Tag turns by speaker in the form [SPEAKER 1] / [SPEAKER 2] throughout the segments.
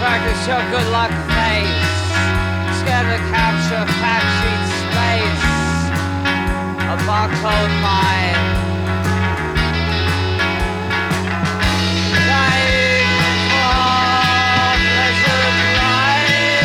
[SPEAKER 1] practice your good luck face. Scared to capture fact sheet space. A barcode mine. Dying for pleasure blind.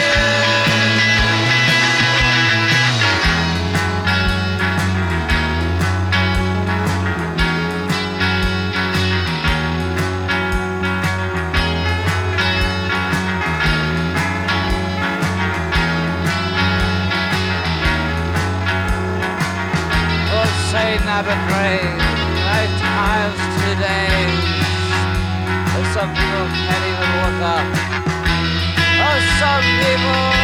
[SPEAKER 1] Say never brave, lifetimes today. There's some people can't even look up. Oh, some people